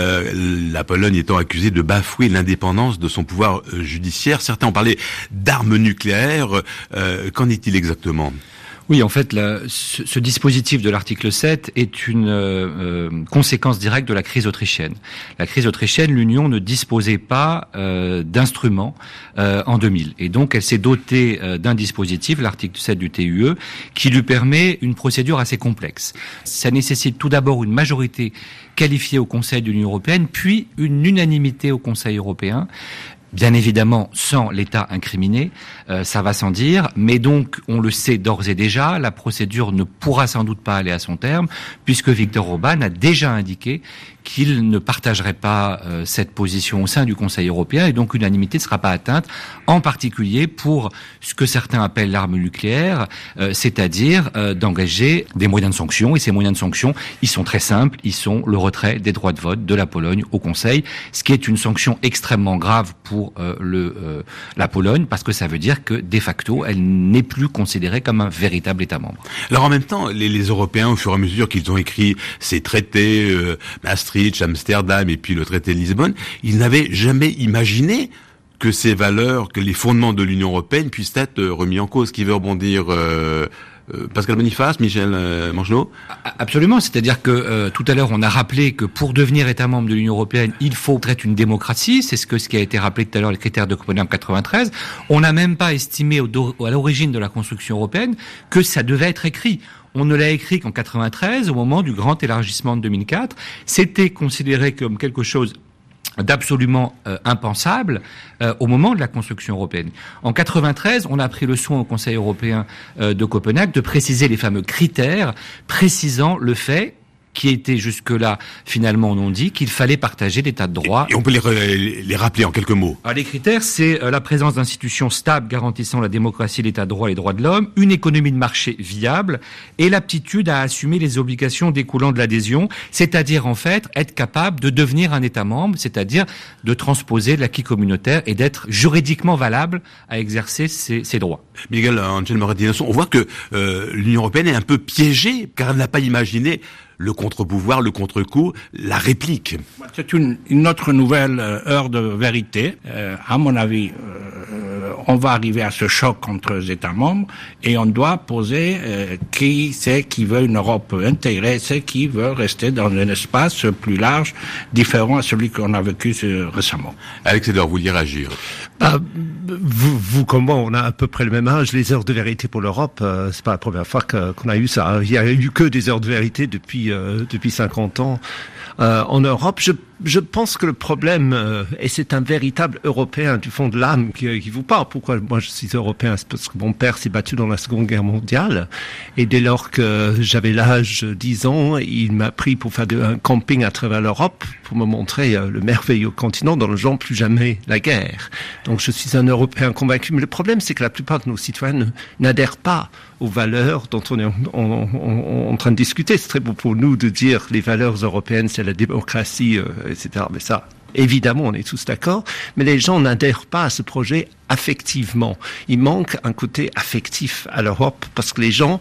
S7: la Pologne étant accusée de bafouer l'indépendance de son pouvoir judiciaire. Certains ont parlé d'armes nucléaires. Qu'en est-il exactement ?
S2: Oui, en fait, ce dispositif de l'article 7 est une conséquence directe de la crise autrichienne. La crise autrichienne, l'Union ne disposait pas d'instruments en 2000. Et donc, elle s'est dotée d'un dispositif, l'article 7 du TUE, qui lui permet une procédure assez complexe. Ça nécessite tout d'abord une majorité qualifiée au Conseil de l'Union européenne, puis une unanimité au Conseil européen. Bien évidemment, sans l'État incriminé, ça va sans dire, mais donc, on le sait d'ores et déjà, la procédure ne pourra sans doute pas aller à son terme, puisque Viktor Orbán a déjà indiqué qu'il ne partagerait pas cette position au sein du Conseil européen, et donc l'unanimité ne sera pas atteinte, en particulier pour ce que certains appellent l'arme nucléaire, c'est-à-dire d'engager des moyens de sanction, et ces moyens de sanction, ils sont très simples, ils sont le retrait des droits de vote de la Pologne au Conseil, ce qui est une sanction extrêmement grave pour la Pologne, parce que ça veut dire que, de facto, elle n'est plus considérée comme un véritable État membre.
S7: Alors en même temps, les Européens, au fur et à mesure qu'ils ont écrit ces traités, Maastricht, Amsterdam et puis le traité de Lisbonne, ils n'avaient jamais imaginé que ces valeurs, que les fondements de l'Union européenne puissent être remis en cause. Qui veut rebondir Pascal Boniface, Michel Mangenot?
S2: Absolument, c'est-à-dire que tout à l'heure on a rappelé que pour devenir État membre de l'Union européenne, il faut être une démocratie, c'est ce qui a été rappelé tout à l'heure, les critères de Copenhague en 93. On n'a même pas estimé à l'origine de la construction européenne que ça devait être écrit. On ne l'a écrit qu'en 93, au moment du grand élargissement de 2004. C'était considéré comme quelque chose d'absolument impensable au moment de la construction européenne. En 93, on a pris le soin au Conseil européen de Copenhague de préciser les fameux critères précisant le fait qui était jusque-là finalement non dit, qu'il fallait partager l'état de droit.
S7: Et on peut les rappeler en quelques mots.
S2: Alors, les critères, c'est la présence d'institutions stables garantissant la démocratie, l'état de droit et les droits de l'homme, une économie de marché viable et l'aptitude à assumer les obligations découlant de l'adhésion, c'est-à-dire en fait être capable de devenir un État membre, c'est-à-dire de transposer l'acquis communautaire et d'être juridiquement valable à exercer ses droits.
S7: Miguel Ángel Moreno, on voit que l'Union européenne est un peu piégée car elle n'a pas imaginé le contre-pouvoir, le contre-coup, la réplique.
S8: C'est une autre nouvelle heure de vérité. À mon avis, on va arriver à ce choc entre les États membres et on doit poser qui c'est qui veut une Europe intégrée, c'est qui veut rester dans un espace plus large, différent à celui qu'on a vécu récemment.
S7: Alex Edler, vous vouliez réagir?
S10: Vous comme moi, on a à peu près le même âge. Les heures de vérité pour l'Europe, c'est pas la première fois qu'on a eu ça. Il y a eu que des heures de vérité depuis 50 ans. En Europe, je pense que le problème, et c'est un véritable Européen du fond de l'âme qui vous parle. Pourquoi moi je suis Européen? C'est parce que mon père s'est battu dans la Seconde Guerre mondiale. Et dès lors que j'avais l'âge de 10 ans, il m'a pris pour faire un camping à travers l'Europe, pour me montrer le merveilleux continent dans le genre plus jamais la guerre. Donc je suis un Européen convaincu. Mais le problème, c'est que la plupart de nos citoyens n'adhèrent pas aux valeurs dont on est en train de discuter. C'est très beau pour nous de dire les valeurs européennes, c'est la démocratie, etc. Mais ça, évidemment, on est tous d'accord. Mais les gens n'adhèrent pas à ce projet affectivement. Il manque un côté affectif à l'Europe parce que les gens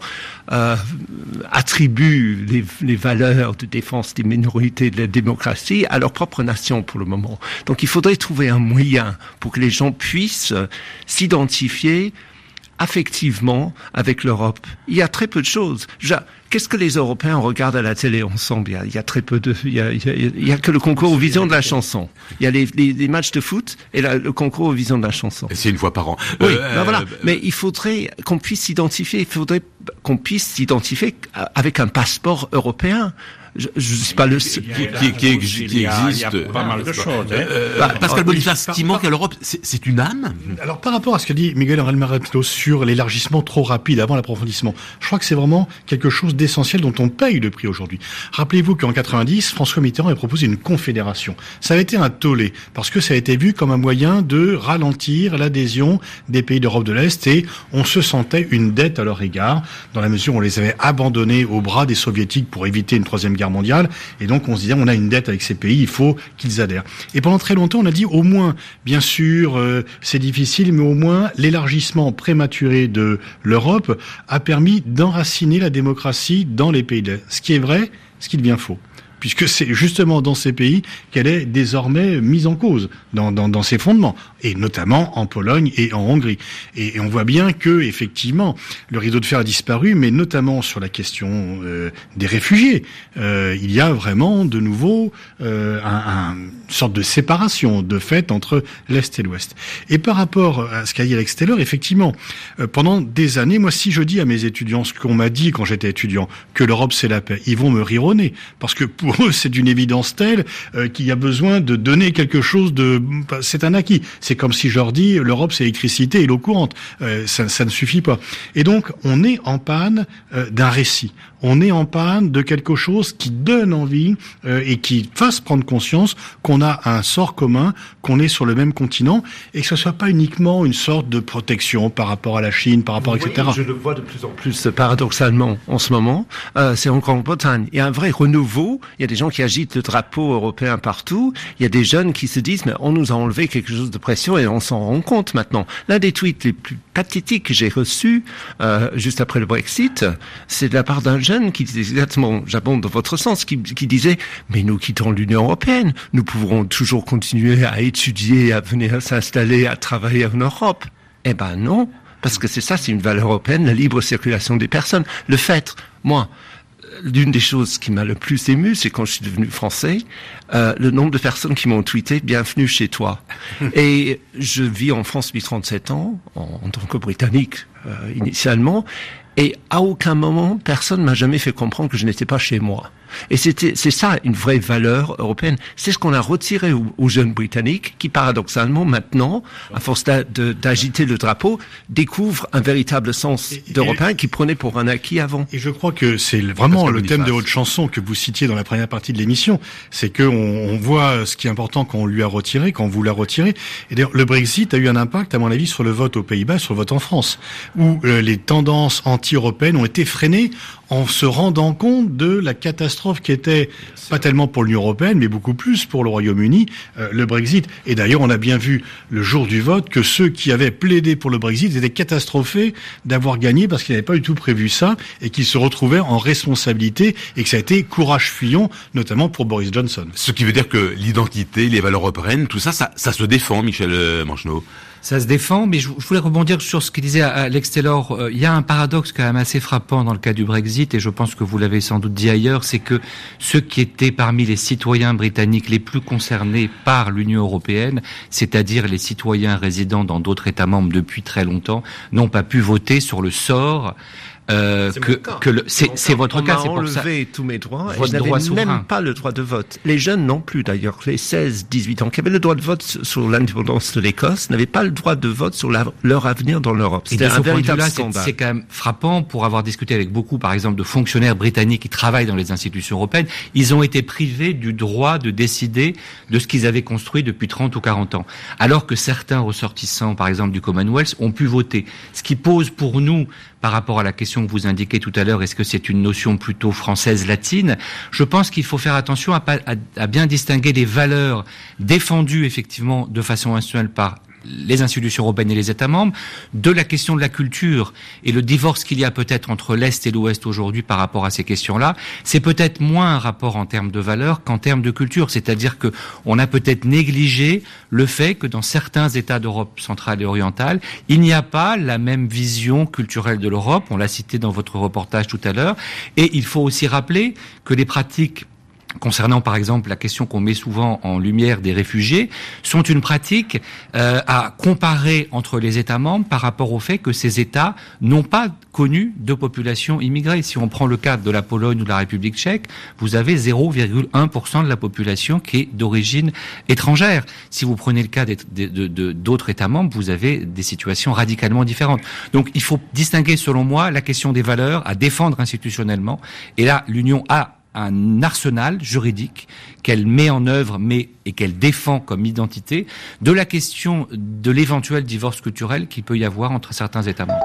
S10: attribuent les valeurs de défense des minorités, de la démocratie à leur propre nation pour le moment. Donc il faudrait trouver un moyen pour que les gens puissent s'identifier affectivement avec l'Europe. Il y a très peu de choses. Qu'est-ce que les Européens regardent à la télé ensemble? Il y a très peu il y a que le concours Eurovision de la chanson. Il y a les matchs de foot et le concours Eurovision de la chanson.
S7: Et c'est une fois par an.
S10: Oui, voilà. Mais il faudrait qu'on puisse s'identifier. Il faudrait qu'on puisse s'identifier avec un passeport européen. Je sais pas le
S7: qui existe.
S8: Il y a pas mal de choses.
S7: Pascal Boniface, ce qui manque à l'Europe, c'est une âme.
S9: Alors par rapport à ce que dit Miguel Ángel Moreno sur l'élargissement trop rapide avant l'approfondissement, je crois que c'est vraiment quelque chose d'essentiel dont on paye le prix aujourd'hui. Rappelez-vous qu'en 90, François Mitterrand a proposé une confédération. Ça a été un tollé parce que ça a été vu comme un moyen de ralentir l'adhésion des pays d'Europe de l'Est et on se sentait une dette à leur égard dans la mesure où on les avait abandonnés au bras des soviétiques pour éviter une troisième guerre mondiale, et donc on se disait on a une dette avec ces pays, il faut qu'ils adhèrent. Et pendant très longtemps on a dit au moins, bien sûr c'est difficile, mais au moins l'élargissement prématuré de l'Europe a permis d'enraciner la démocratie dans les pays de l'Est. Ce qui est vrai, ce qui devient faux. Puisque c'est justement dans ces pays qu'elle est désormais mise en cause dans ses fondements, et notamment en Pologne et en Hongrie. Et on voit bien que effectivement le rideau de fer a disparu, mais notamment sur la question des réfugiés, il y a vraiment de nouveau une sorte de séparation de fait entre l'Est et l'Ouest. Et par rapport à ce qu'a dit Alex Taylor, effectivement, pendant des années, moi si je dis à mes étudiants ce qu'on m'a dit quand j'étais étudiant, que l'Europe c'est la paix, ils vont me rire au nez, parce que pour eux, c'est d'une évidence telle qu'il y a besoin de donner quelque chose de... C'est un acquis. C'est comme si je leur dis l'Europe, c'est l'électricité et l'eau courante. Ça ne suffit pas. Et donc, on est en panne d'un récit. On est en panne de quelque chose qui donne envie et qui fasse prendre conscience qu'on a un sort commun, qu'on est sur le même continent et que ce soit pas uniquement une sorte de protection par rapport à la Chine, par rapport, etc.
S10: Je le vois de plus en plus paradoxalement en ce moment. C'est en Grande-Bretagne. Il y a un vrai renouveau. Il y a des gens qui agitent le drapeau européen partout. Il y a des jeunes qui se disent mais on nous a enlevé quelque chose de précieux et on s'en rend compte maintenant. L'un des tweets les plus pathétiques que j'ai reçus juste après le Brexit, c'est de la part d'un jeune qui disait exactement, j'abonde dans votre sens, qui disait mais nous quittons l'Union européenne, nous pourrons toujours continuer à étudier, à venir s'installer, à travailler en Europe. Eh ben non, parce que c'est une valeur européenne, la libre circulation des personnes. Le fait, moi, l'une des choses qui m'a le plus ému, c'est quand je suis devenu français, le nombre de personnes qui m'ont tweeté « Bienvenue chez toi ». Et je vis en France depuis 37 ans, en tant que Britannique initialement, Et à aucun moment, personne m'a jamais fait comprendre que je n'étais pas chez moi. Et c'est ça une vraie valeur européenne. C'est ce qu'on a retiré aux jeunes Britanniques qui, paradoxalement, maintenant, à force d'agiter le drapeau, découvrent un véritable sens d'Européen qu'ils prenaient pour un acquis avant.
S9: Et je crois que c'est vraiment le thème de votre chanson que vous citiez dans la première partie de l'émission. C'est que on voit ce qui est important quand on lui a retiré, quand on vous l'a retiré. Et d'ailleurs, le Brexit a eu un impact, à mon avis, sur le vote aux Pays-Bas, sur le vote en France, où les tendances anti-européennes ont été freinées en se rendant compte de la catastrophe qui était, pas tellement pour l'Union européenne, mais beaucoup plus pour le Royaume-Uni, le Brexit. Et d'ailleurs, on a bien vu le jour du vote que ceux qui avaient plaidé pour le Brexit étaient catastrophés d'avoir gagné parce qu'ils n'avaient pas du tout prévu ça et qu'ils se retrouvaient en responsabilité et que ça a été courage fuyant, notamment pour Boris Johnson.
S7: Ce qui veut dire que l'identité, les valeurs européennes, tout ça, ça se défend, Michel Mangenot.
S2: Ça se défend, mais je voulais rebondir sur ce qu'il disait Alex Taylor. Il y a un paradoxe quand même assez frappant dans le cas du Brexit, et je pense que vous l'avez sans doute dit ailleurs, c'est que ceux qui étaient parmi les citoyens britanniques les plus concernés par l'Union européenne, c'est-à-dire les citoyens résidant dans d'autres États membres depuis très longtemps, n'ont pas pu voter sur le sort
S10: c'est
S2: votre cas, c'est
S10: pour ça. On m'a enlevé tous mes droits et je n'avais même pas le droit de vote. Les jeunes non plus d'ailleurs, les 16-18 ans qui avaient le droit de vote sur l'indépendance de l'Écosse n'avaient pas le droit de vote sur leur avenir dans l'Europe. C'était un véritable scandale.
S2: C'est quand même frappant pour avoir discuté avec beaucoup, par exemple, de fonctionnaires britanniques qui travaillent dans les institutions européennes. Ils ont été privés du droit de décider de ce qu'ils avaient construit depuis 30 ou 40 ans. Alors que certains ressortissants, par exemple, du Commonwealth, ont pu voter. Ce qui pose pour nous, par rapport à la question que vous indiquez tout à l'heure, est-ce que c'est une notion plutôt française-latine? Je pense qu'il faut faire attention à bien distinguer les valeurs défendues effectivement de façon institutionnelle par les institutions européennes et les États membres, de la question de la culture et le divorce qu'il y a peut-être entre l'Est et l'Ouest aujourd'hui par rapport à ces questions-là, c'est peut-être moins un rapport en termes de valeurs qu'en termes de culture. C'est-à-dire que on a peut-être négligé le fait que dans certains États d'Europe centrale et orientale, il n'y a pas la même vision culturelle de l'Europe. On l'a cité dans votre reportage tout à l'heure. Et il faut aussi rappeler que les pratiques concernant par exemple la question qu'on met souvent en lumière des réfugiés, sont une pratique à comparer entre les États membres par rapport au fait que ces États n'ont pas connu de population immigrée. Si on prend le cas de la Pologne ou de la République tchèque, vous avez 0,1% de la population qui est d'origine étrangère. Si vous prenez le cas d'autres États membres, vous avez des situations radicalement différentes. Donc il faut distinguer selon moi la question des valeurs à défendre institutionnellement, et là l'Union a un arsenal juridique qu'elle met en œuvre et qu'elle défend comme identité, de la question de l'éventuel divorce culturel qu'il peut y avoir entre certains États membres.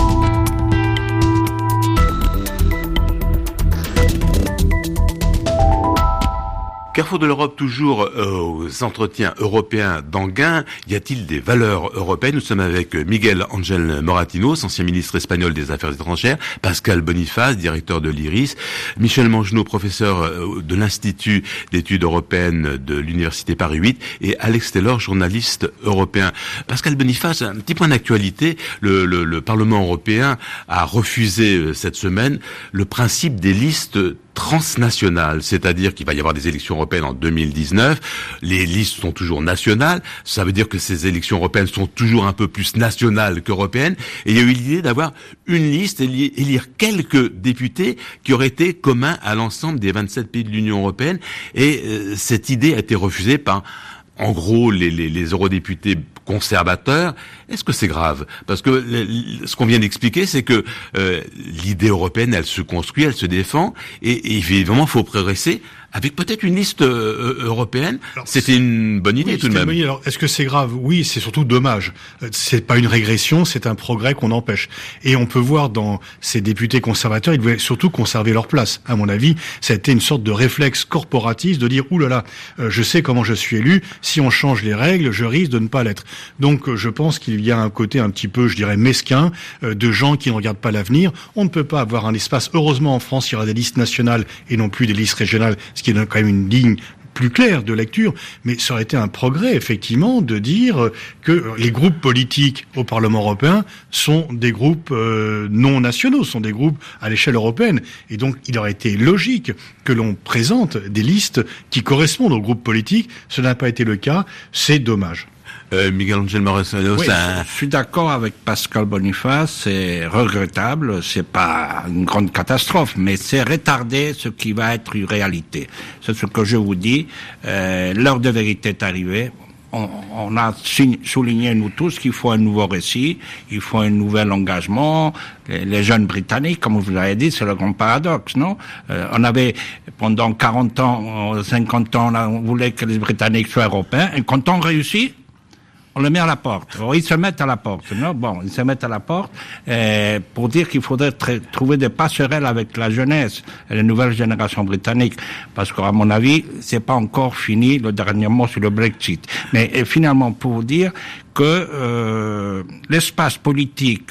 S7: Carrefour de l'Europe, toujours aux entretiens européens d'Anguin. Y a-t-il des valeurs européennes? Nous sommes avec Miguel Ángel Moratinos, ancien ministre espagnol des Affaires étrangères, Pascal Boniface, directeur de l'IRIS, Michel Mangenot, professeur de l'Institut d'études européennes de l'Université Paris 8, et Alex Taylor, journaliste européen. Pascal Boniface, un petit point d'actualité. Le Parlement européen a refusé cette semaine le principe des listes transnationales, c'est-à-dire qu'il va y avoir des élections européennes en 2019, les listes sont toujours nationales, ça veut dire que ces élections européennes sont toujours un peu plus nationales qu'européennes, et il y a eu l'idée d'avoir une liste et élire quelques députés qui auraient été communs à l'ensemble des 27 pays de l'Union européenne, et cette idée a été refusée par, en gros, les eurodéputés conservateurs. Est-ce que c'est grave? Parce que ce qu'on vient d'expliquer, c'est que l'idée européenne, elle se construit, elle se défend, et évidemment, il faut progresser avec peut-être une liste européenne. C'était une bonne idée, tout de même.
S9: Alors, est-ce que c'est grave? Oui, c'est surtout dommage. C'est pas une régression, c'est un progrès qu'on empêche. Et on peut voir dans ces députés conservateurs, ils devaient surtout conserver leur place. À mon avis, ça a été une sorte de réflexe corporatiste de dire « Ouh là là, je sais comment je suis élu, si on change les règles, je risque de ne pas l'être ». Donc, je pense qu'il y a un côté un petit peu, je dirais, mesquin, de gens qui ne regardent pas l'avenir. On ne peut pas avoir un espace. Heureusement, en France, il y aura des listes nationales et non plus des listes régionales, ce qui est quand même une ligne plus claire de lecture, mais ça aurait été un progrès, effectivement, de dire que les groupes politiques au Parlement européen sont des groupes non nationaux, sont des groupes à l'échelle européenne. Et donc, il aurait été logique que l'on présente des listes qui correspondent aux groupes politiques. Ce n'a pas été le cas, c'est dommage.
S7: Miguel Ángel Moreno,
S8: oui, je suis d'accord avec Pascal Boniface, c'est regrettable, c'est pas une grande catastrophe, mais c'est retarder ce qui va être une réalité. C'est ce que je vous dis, l'heure de vérité est arrivée. On a souligné, nous tous, qu'il faut un nouveau récit, il faut un nouvel engagement. Les jeunes Britanniques, comme vous l'avez dit, c'est le grand paradoxe, non? On avait, pendant 40 ans, 50 ans, on voulait que les Britanniques soient européens, et quand on réussit, on le met à la porte. Alors, ils se mettent à la porte, non? Bon, ils se mettent à la porte, pour dire qu'il faudrait trouver des passerelles avec la jeunesse et les nouvelles générations britanniques. Parce qu'à mon avis, c'est pas encore fini le dernier mot sur le Brexit. Mais finalement, pour vous dire que, l'espace politique,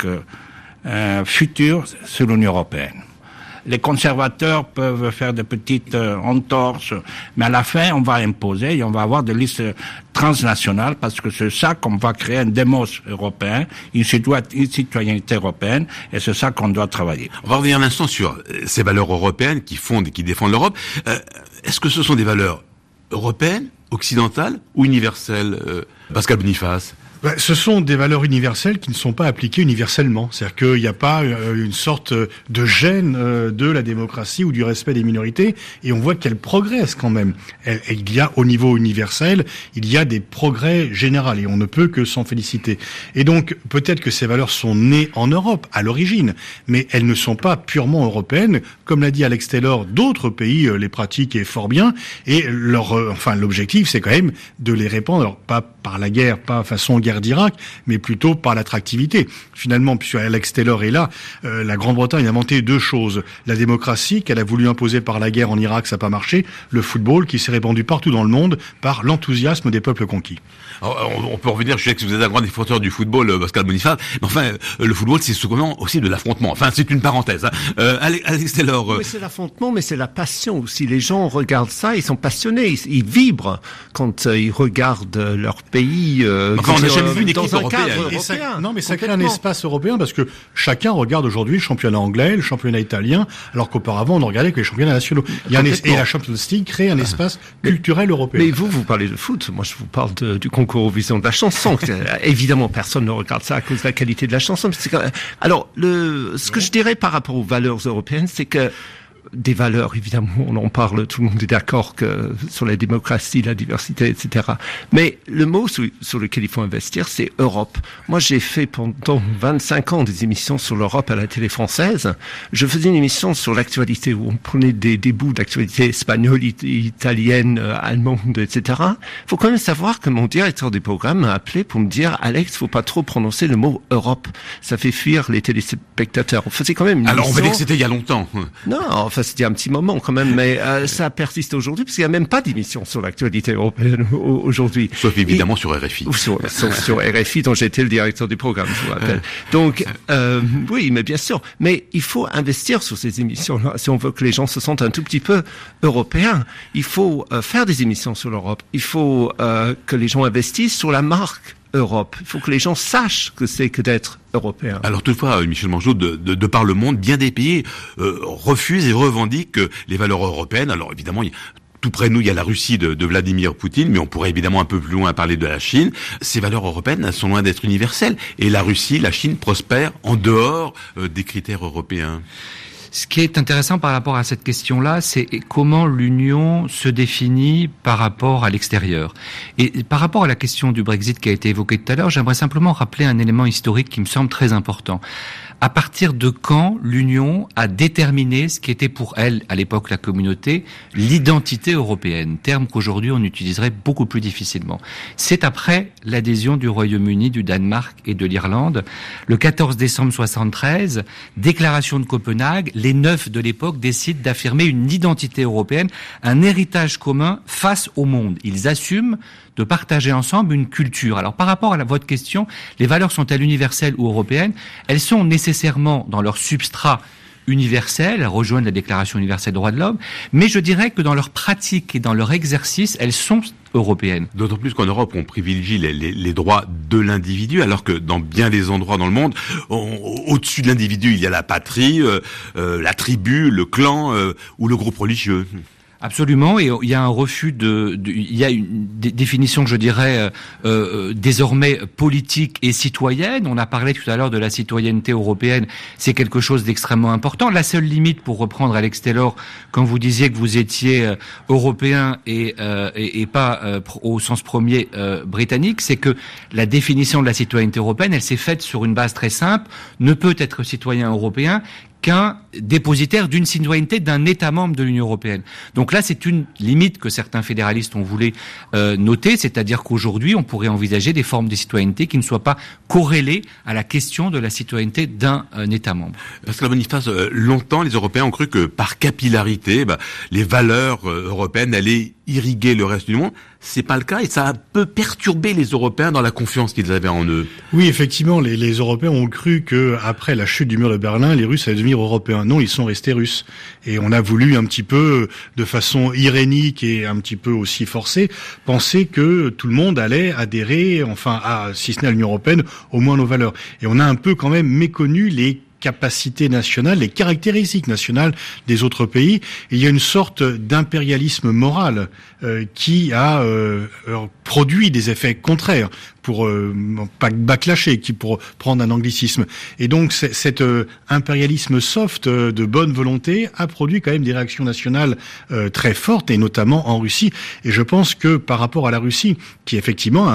S8: futur, c'est l'Union européenne. Les conservateurs peuvent faire de petites entorses, mais à la fin, on va imposer et on va avoir des listes transnationales parce que c'est ça qu'on va créer un démos européen, une citoyenneté européenne, et c'est ça qu'on doit travailler.
S7: On va revenir un instant sur ces valeurs européennes qui fondent et qui défendent l'Europe. Est-ce que ce sont des valeurs européennes, occidentales ou universelles, Pascal Boniface?
S9: Ce sont des valeurs universelles qui ne sont pas appliquées universellement. C'est-à-dire qu'il n'y a pas une sorte de gêne de la démocratie ou du respect des minorités, et on voit qu'elle progresse quand même. Il y a, au niveau universel, il y a des progrès généraux, et on ne peut que s'en féliciter. Et donc, peut-être que ces valeurs sont nées en Europe, à l'origine, mais elles ne sont pas purement européennes. Comme l'a dit Alex Taylor, d'autres pays les pratiquent et fort bien, et l'objectif, c'est quand même de les répandre, alors pas par la guerre, pas façon guerre d'Irak, mais plutôt par l'attractivité. Finalement, puisque Alex Taylor est là, la Grande-Bretagne a inventé deux choses. La démocratie, qu'elle a voulu imposer par la guerre en Irak, ça n'a pas marché. Le football, qui s'est répandu partout dans le monde par l'enthousiasme des peuples conquis.
S7: Alors, on peut revenir, je sais que vous êtes un grand défenseur du football, Pascal Boniface, mais enfin, le football, c'est souvent aussi de l'affrontement. Enfin, c'est une parenthèse. Alex Taylor...
S10: Oui, c'est l'affrontement, mais c'est la passion aussi. Les gens regardent ça, ils sont passionnés, ils vibrent quand ils regardent leur pays...
S7: enfin, on n'a jamais vu une équipe européenne.
S9: Non, mais ça crée un espace européen parce que chacun regarde aujourd'hui le championnat anglais, le championnat italien, alors qu'auparavant, on ne regardait que les championnats nationaux. Et la Champions League crée un espace culturel européen.
S10: Mais vous parlez de foot. Moi, je vous parle du concours Eurovision de la chanson. Évidemment, personne ne regarde ça à cause de la qualité de la chanson. Alors, ce que je dirais par rapport aux valeurs européennes, c'est que des valeurs, évidemment, on en parle, tout le monde est d'accord que sur la démocratie, la diversité, etc. Mais le mot sur lequel il faut investir, c'est Europe. Moi, j'ai fait pendant 25 ans des émissions sur l'Europe à la télé française. Je faisais une émission sur l'actualité où on prenait des bouts d'actualité espagnole, italienne, allemande, etc. Il faut quand même savoir que mon directeur des programmes m'a appelé pour me dire « Alex, faut pas trop prononcer le mot Europe. Ça fait fuir les téléspectateurs. » On faisait quand même une
S7: Alors,
S10: émission...
S7: on va dire que c'était il y a longtemps.
S10: Non, enfin, c'était un petit moment quand même, mais ça persiste aujourd'hui parce qu'il n'y a même pas d'émission sur l'actualité européenne aujourd'hui.
S7: Sauf évidemment sur RFI.
S10: Sauf sur RFI, dont j'étais le directeur du programme, je vous rappelle. Donc, oui, mais bien sûr. Mais il faut investir sur ces émissions-là. Si on veut que les gens se sentent un tout petit peu européens, il faut faire des émissions sur l'Europe. Il faut que les gens investissent sur la marque Europe. Il faut que les gens sachent que c'est que d'être européen.
S7: Alors toutefois, Michel Mangeot, de par le monde, bien des pays refusent et revendiquent les valeurs européennes. Alors évidemment, tout près de nous, il y a la Russie de Vladimir Poutine, mais on pourrait évidemment un peu plus loin parler de la Chine. Ces valeurs européennes sont loin d'être universelles. Et la Russie, la Chine prospèrent en dehors des critères européens.
S2: Ce qui est intéressant par rapport à cette question-là, c'est comment l'Union se définit par rapport à l'extérieur. Et par rapport à la question du Brexit qui a été évoquée tout à l'heure, j'aimerais simplement rappeler un élément historique qui me semble très important. À partir de quand l'Union a déterminé ce qui était pour elle, à l'époque la communauté, l'identité européenne, terme qu'aujourd'hui on utiliserait beaucoup plus difficilement. C'est après l'adhésion du Royaume-Uni, du Danemark et de l'Irlande. Le 14 décembre 1973, déclaration de Copenhague, les 9 de l'époque décident d'affirmer une identité européenne, un héritage commun face au monde. Ils assument de partager ensemble une culture. Alors par rapport à votre question, les valeurs sont-elles universelles ou européennes? Elles sont nécessairement dans leur substrat universel, elles rejoignent la Déclaration universelle des droits de l'homme, mais je dirais que dans leur pratique et dans leur exercice, elles sont européennes.
S7: D'autant plus qu'en Europe, on privilégie les droits de l'individu, alors que dans bien des endroits dans le monde, au-dessus de l'individu, il y a la patrie, la tribu, le clan ou le groupe religieux.
S2: Absolument, et il y a un refus il y a une définition, je dirais, désormais politique et citoyenne. On a parlé tout à l'heure de la citoyenneté européenne, c'est quelque chose d'extrêmement important. La seule limite, pour reprendre Alex Taylor, quand vous disiez que vous étiez européen et pas au sens premier britannique, c'est que la définition de la citoyenneté européenne, elle s'est faite sur une base très simple, ne peut être citoyen européen qu'un dépositaire d'une citoyenneté d'un État membre de l'Union européenne. Donc là, c'est une limite que certains fédéralistes ont voulu noter, c'est-à-dire qu'aujourd'hui, on pourrait envisager des formes de citoyenneté qui ne soient pas corrélées à la question de la citoyenneté d'un État membre.
S7: Pascal Boniface, longtemps, les Européens ont cru que par capillarité, les valeurs européennes allaient irriguer le reste du monde. C'est pas le cas et ça a peu perturbé les Européens dans la confiance qu'ils avaient en eux.
S9: Oui, effectivement, les Européens ont cru que après la chute du mur de Berlin, les Russes allaient devenir Européens. Non, ils sont restés Russes. Et on a voulu un petit peu, de façon irénique et un petit peu aussi forcée, penser que tout le monde allait adhérer, si ce n'est à l'Union européenne, au moins nos valeurs. Et on a un peu quand même méconnu les capacités nationales, les caractéristiques nationales des autres pays. Et il y a une sorte d'impérialisme moral qui a produit des effets contraires, pour pas backlasher, pour prendre un anglicisme. Et donc cet impérialisme soft de bonne volonté a produit quand même des réactions nationales très fortes, et notamment en Russie. Et je pense que par rapport à la Russie, qui effectivement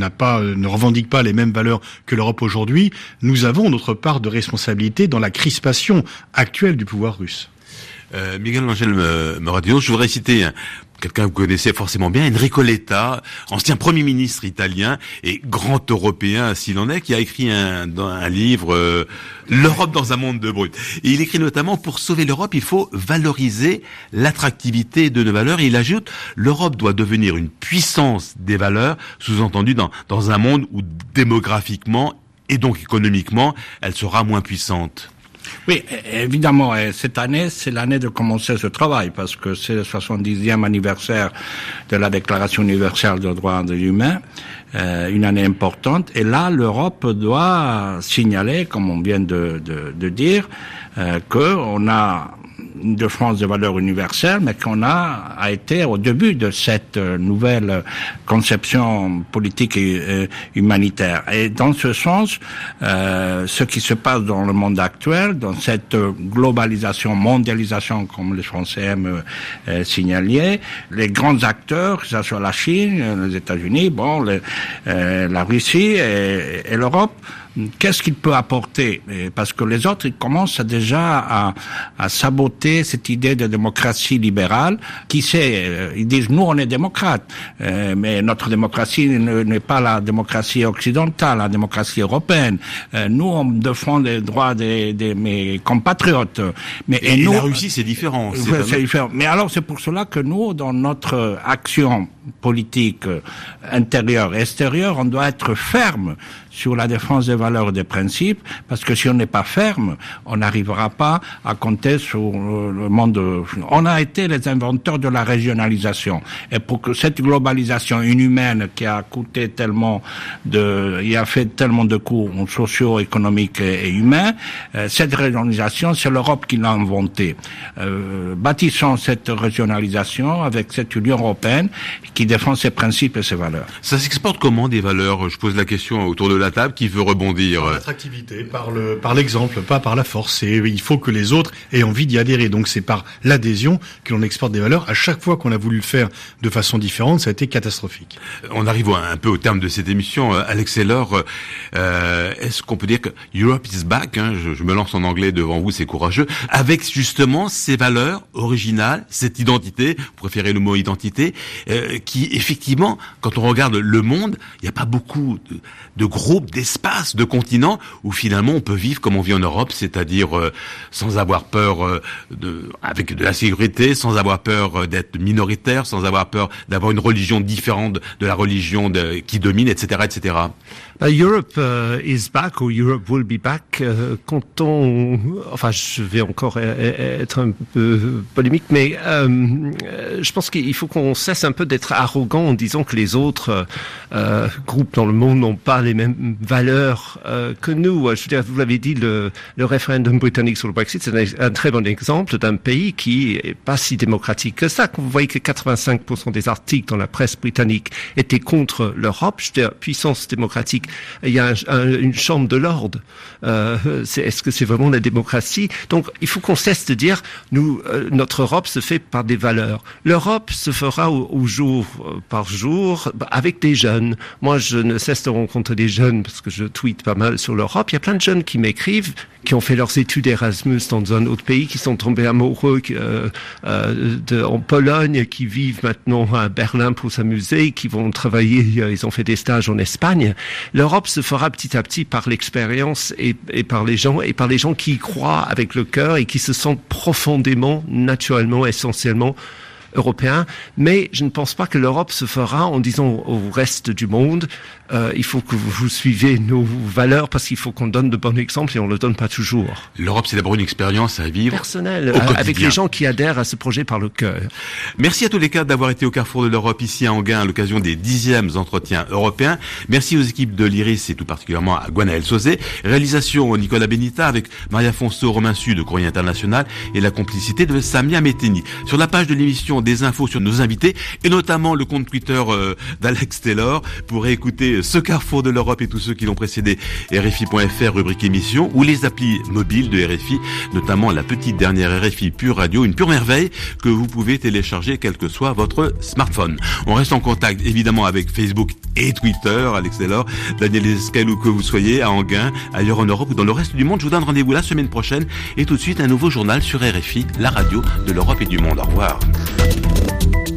S9: ne revendique pas les mêmes valeurs que l'Europe aujourd'hui, nous avons notre part de responsabilité dans la crispation actuelle du pouvoir russe.
S7: Miguel Angel Moradios, je voudrais citer quelqu'un que vous connaissez forcément bien, Enrico Letta, ancien Premier ministre italien et grand européen s'il en est, qui a écrit un livre L'Europe dans un monde de brut. Et il écrit notamment: pour sauver l'Europe, il faut valoriser l'attractivité de nos valeurs. Et il ajoute: l'Europe doit devenir une puissance des valeurs, sous-entendu dans un monde où démographiquement et donc économiquement, elle sera moins puissante.
S8: Oui, évidemment, cette année, c'est l'année de commencer ce travail, parce que c'est le 70e anniversaire de la Déclaration universelle des droits de l'humain, une année importante, et là, l'Europe doit signaler, comme on vient de dire, qu'on a une défense des valeurs universelles, mais qu'on a été au début de cette nouvelle conception politique et humanitaire. Et dans ce sens, ce qui se passe dans le monde actuel, dans cette globalisation, mondialisation, comme les Français aiment signaler, les grands acteurs, que ce soit la Chine, les États-Unis, la Russie et l'Europe, qu'est-ce qu'il peut apporter? Parce que les autres, ils commencent déjà à saboter cette idée de démocratie libérale. Qui sait? Ils disent, nous, on est démocrates, mais notre démocratie n'est pas la démocratie occidentale, la démocratie européenne. Nous, on défend les droits de mes compatriotes.
S7: Et nous, la Russie, c'est différent.
S8: C'est différent. Mais alors, c'est pour cela que nous, dans notre action politique intérieure et extérieure, on doit être ferme sur la défense des valeurs et des principes, parce que si on n'est pas ferme, on n'arrivera pas à compter sur le monde. On a été les inventeurs de la régionalisation, et pour que cette globalisation inhumaine qui a coûté tellement il a fait tellement de coûts sociaux, économiques et humains, cette régionalisation, c'est l'Europe qui l'a inventée. Bâtissons cette régionalisation avec cette Union européenne qui défend ses principes et ses valeurs.
S7: Ça s'exporte comment, des valeurs? Je pose la question autour de la table, qui veut rebondir?
S9: Par l'attractivité, par l'exemple, pas par la force. Et il faut que les autres aient envie d'y adhérer. Donc c'est par l'adhésion que l'on exporte des valeurs. À chaque fois qu'on a voulu le faire de façon différente, ça a été catastrophique.
S7: On arrive un peu au terme de cette émission. Alex Taylor, est-ce qu'on peut dire que Europe is back, je me lance en anglais devant vous, c'est courageux, avec justement ces valeurs originales, cette identité, vous préférez le mot identité, qui effectivement, quand on regarde le monde, il n'y a pas beaucoup de groupes, d'espaces, de continents où finalement on peut vivre comme on vit en Europe, c'est-à-dire sans avoir peur avec de la sécurité, sans avoir peur d'être minoritaire, sans avoir peur d'avoir une religion différente de la religion qui domine, etc., etc.
S10: Europe is back, ou Europe will be back. Quand je vais encore être un peu polémique, mais je pense qu'il faut qu'on cesse un peu d'être être arrogant en disant que les autres groupes dans le monde n'ont pas les mêmes valeurs que nous. Je veux dire, vous l'avez dit, le référendum britannique sur le Brexit, c'est un très bon exemple d'un pays qui est pas si démocratique que ça. Quand vous voyez que 85% des articles dans la presse britannique étaient contre l'Europe, je veux dire, puissance démocratique, il y a une chambre de lords. Est-ce que c'est vraiment la démocratie? Donc, il faut qu'on cesse de dire, notre Europe se fait par des valeurs. L'Europe se fera au jour par jour avec des jeunes. Moi, je ne cesse de rencontrer des jeunes parce que je tweete pas mal sur l'Europe. Il y a plein de jeunes qui m'écrivent, qui ont fait leurs études Erasmus dans un autre pays, qui sont tombés amoureux en Pologne, qui vivent maintenant à Berlin pour s'amuser, qui vont travailler, ils ont fait des stages en Espagne. L'Europe se fera petit à petit par l'expérience et par les gens qui y croient avec le cœur et qui se sentent profondément, naturellement, essentiellement européen, mais je ne pense pas que l'Europe se fera en disant au reste du monde il faut que vous suivez nos valeurs parce qu'il faut qu'on donne de bons exemples et on ne le donne pas toujours.
S7: L'Europe, c'est d'abord une expérience à vivre
S10: personnelle, avec les gens qui adhèrent à ce projet par le cœur.
S7: Merci à tous les quatre d'avoir été au carrefour de l'Europe ici à Enghien à l'occasion des 10e entretiens européens. Merci aux équipes de l'Iris et tout particulièrement à Gwenaël Sauzet. Réalisation Nicolas Benita avec Maria Fonso, Romain Sud de Courrier International et la complicité de Samia Méteni. Sur la page de l'émission, des infos sur nos invités et notamment le compte Twitter d'Alex Taylor pour écouter ce carrefour de l'Europe et tous ceux qui l'ont précédé. RFI.fr, rubrique émission ou les applis mobiles de RFI, notamment la petite dernière RFI Pure Radio, une pure merveille que vous pouvez télécharger quel que soit votre smartphone. On reste en contact évidemment avec Facebook et Twitter. Alex Taylor, Daniel Escalou, que vous soyez à Enghien, ailleurs en Europe ou dans le reste du monde. Je vous donne rendez-vous la semaine prochaine et tout de suite un nouveau journal sur RFI, la radio de l'Europe et du monde. Au revoir.